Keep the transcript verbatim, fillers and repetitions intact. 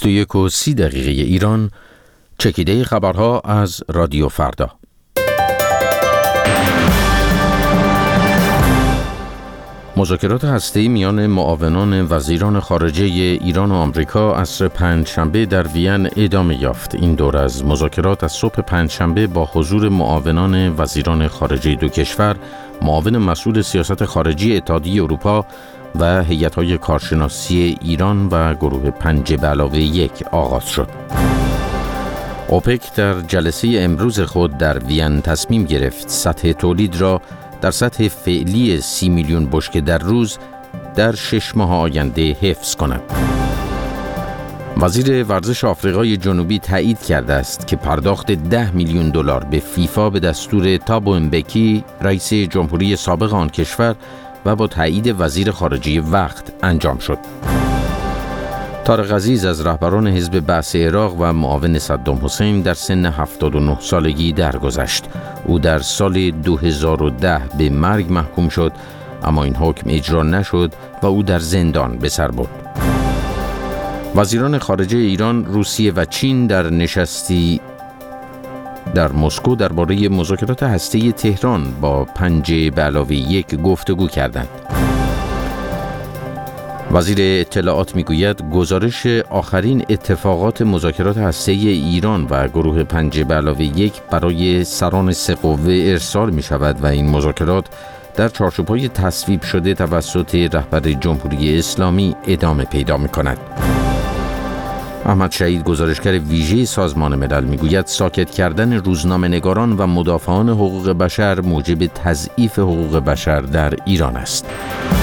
و یک و سی دقیقه ایران، چکیده خبرها از رادیو فردا. مذاکرات هسته‌ای میان معاونان وزیران خارجه ایران و آمریکا عصر پنجشنبه در وین ادامه یافت. این دور از مذاکرات از صبح پنجشنبه با حضور معاونان وزیران خارجه دو کشور، معاون مسئول سیاست خارجی اتحادیه اروپا و هیئت‌های کارشناسی ایران و گروه پنج به علاوه یک آغاز شد. اوپک در جلسه امروز خود در وین تصمیم گرفت سطح تولید را در سطح فعلی سی میلیون بشکه در روز در شش ماه آینده حفظ کند. وزیر ورزش آفریقای جنوبی تایید کرده است که پرداخت ده میلیون دلار به فیفا به دستور تابو مبکی، رئیس جمهوری سابق آن کشور و با تایید وزیر خارجه وقت انجام شد. طارق عزیز از رهبران حزب بعث عراق و معاون صدام حسین در سن هفتاد و نه سالگی درگذشت. او در سال دو هزار و ده به مرگ محکوم شد، اما این حکم اجرا نشد و او در زندان به سر برد. وزیران خارجه ایران، روسیه و چین در نشستی در مسکو درباره مذاکرات هسته‌ای تهران با پنج به علاوه یک گفتگو کردند. وزیر اطلاعات میگوید گزارش آخرین اتفاقات مذاکرات هسته‌ای ایران و گروه پنج به علاوه یک برای سران سه قوه ارسال می شود و این مذاکرات در چارچوب‌های تصویب شده توسط رهبر جمهوری اسلامی ادامه پیدا می کند. احمد شهید، گزارشگر ویژه سازمان ملل، میگوید ساکت کردن روزنامه‌نگاران و مدافعان حقوق بشر موجب تضعیف حقوق بشر در ایران است.